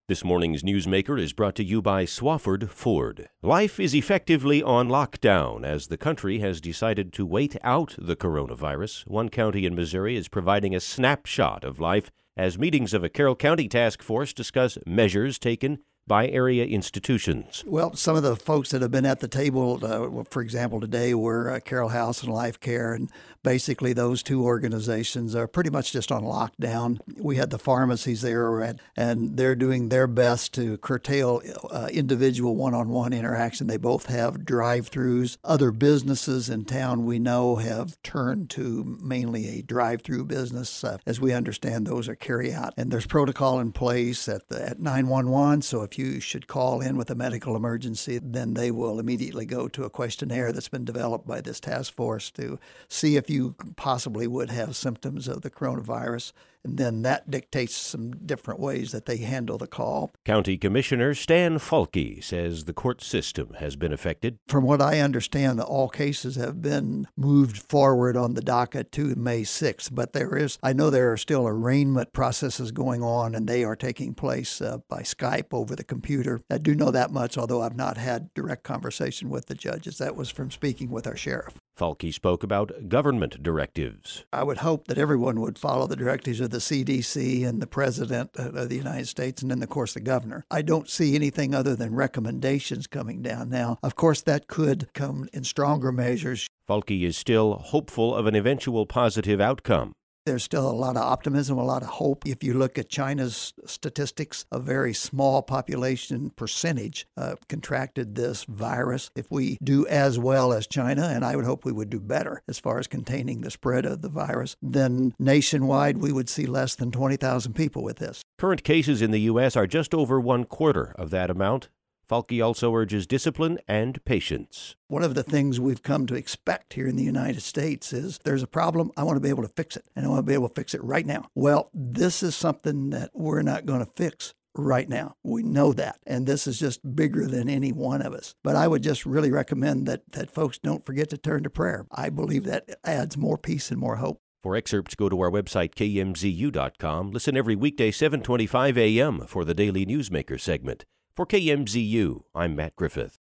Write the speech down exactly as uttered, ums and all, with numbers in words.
This morning's Newsmaker is brought to you by Swafford Ford. Life is effectively on lockdown as the country has decided to wait out the coronavirus. One county in Missouri is providing a snapshot of life as meetings of a Carroll County task force discuss measures taken by area institutions. Well, some of the folks that have been at the table, uh, for example, today were uh, Carroll House and Life Care, and basically those two organizations are pretty much just on lockdown. We had the pharmacies there, and, and they're doing their best to curtail uh, individual one-on-one interaction. They both have drive-thrus. Other businesses in town we know have turned to mainly a drive-through business. Uh, as we understand, those are carry-out. And there's protocol in place at, the, at nine one one, so if you should call in with a medical emergency, then they will immediately go to a questionnaire that's been developed by this task force to see if you possibly would have symptoms of the coronavirus. And then that dictates some different ways that they handle the call. County Commissioner Stan Falke says the court system has been affected. From what I understand, all cases have been moved forward on the docket to May sixth. But there is, I know there are still arraignment processes going on, and they are taking place uh, by Skype over the computer. I do know that much, although I've not had direct conversation with the judges. That was from speaking with our sheriff. Falke spoke about government directives. I would hope that everyone would follow the directives of the C D C and the President of the United States, and then, of course, the governor. I don't see anything other than recommendations coming down now. Of course, that could come in stronger measures. Falke is still hopeful of an eventual positive outcome. There's still a lot of optimism, a lot of hope. If you look at China's statistics, a very small population percentage uh, contracted this virus. If we do as well as China, and I would hope we would do better as far as containing the spread of the virus, then nationwide we would see less than twenty thousand people with this. Current cases in the U S are just over one quarter of that amount. Falke also urges discipline and patience. One of the things we've come to expect here in the United States is there's a problem, I want to be able to fix it, and I want to be able to fix it right now. Well, this is something that we're not going to fix right now. We know that, and this is just bigger than any one of us. But I would just really recommend that, that folks don't forget to turn to prayer. I believe that adds more peace and more hope. For excerpts, go to our website, K M Z U dot com. Listen every weekday, seven twenty-five a.m. for the Daily Newsmaker segment. For K M Z U, I'm Matt Griffith.